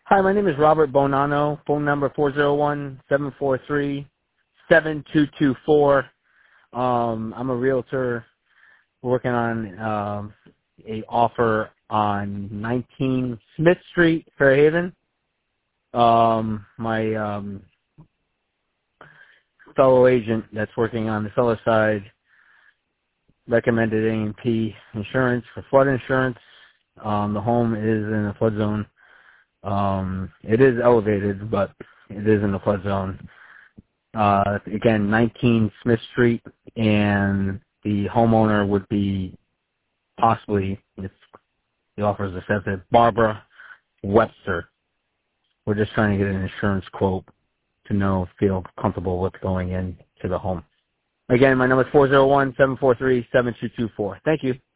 Hi, my name is Robert Bonanno. Phone number 401-743-7224. I'm a realtor working on a offer on 19 Smith Street, Fairhaven. My fellow agent that's working on the seller side recommended A&P insurance for flood insurance. The home is in a flood zone. It is elevated, but it is in the flood zone. Again, 19 Smith Street, and the homeowner would be possibly, if the offer is accepted, Barbara Webster. We're just trying to get an insurance quote to feel comfortable with going into the home. Again, my number is 401-743-7224. Thank you.